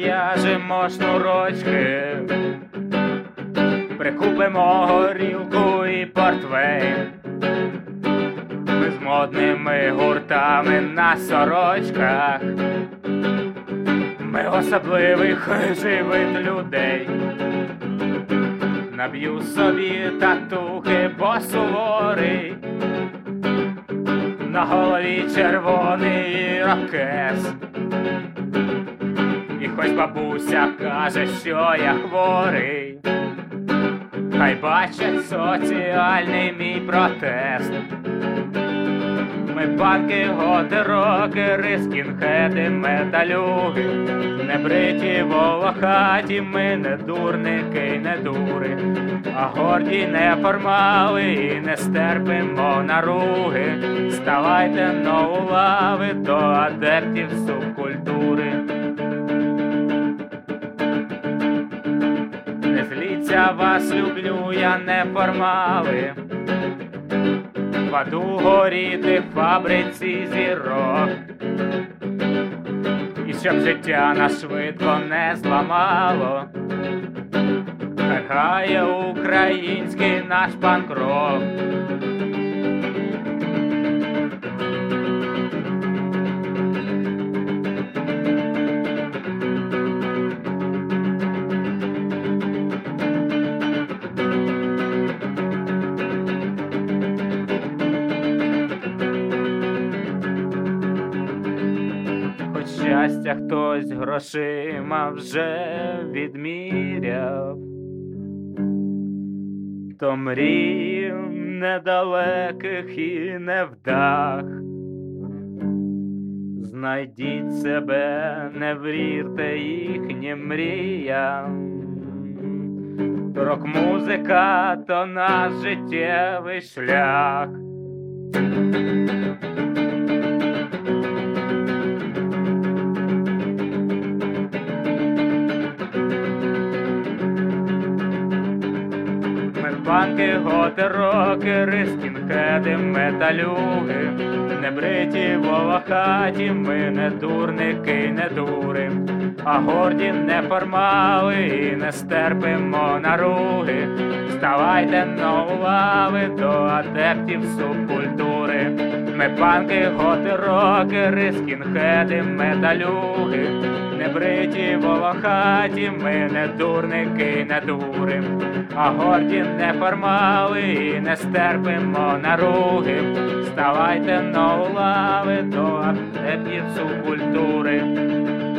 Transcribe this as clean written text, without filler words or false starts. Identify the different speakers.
Speaker 1: зав'яжемо шнурочки, прикупимо горілку і портвейн. Ми з модними гуртами на сорочках, ми особливих живих людей. Наб'ю собі татухи, бо суворий, на голові червоний ірокез. І хоч бабуся каже, що я хворий, хай бачать соціальний мій протест. Ми панки, готи, рокери, скінхеди, металюги, небриті, волохаті, ми не дурники й не дури, а горді неформали і не стерпимо наруги. Ставайте но у лави до адептів субкультури. Не зліться, вас люблю, я неформали, в аду горіти в фабриці зірок. І щоб життя нас швидко не зламало, хай грає український наш панк-рок. Щастя хтось грошима вже відміряв, то мрій недалеких і невдах. Знайдіть себе, не вірте їхнім мріям. Рок-музика – то наш життєвий шлях. Панки, готи, рокери, скінхеди, металюги, небриті, волохаті, ми не дурники й не дури, а горді неформали і не стерпимо наруги. Ставайте но у лави до адептів субкультури. Ми панки, готи, рокери, скінхеди, металюги, небриті, волохаті, ми не дурники й не дури, а горді неформали і не стерпимо наруги. Ставайте но у лави до адептів субкультури.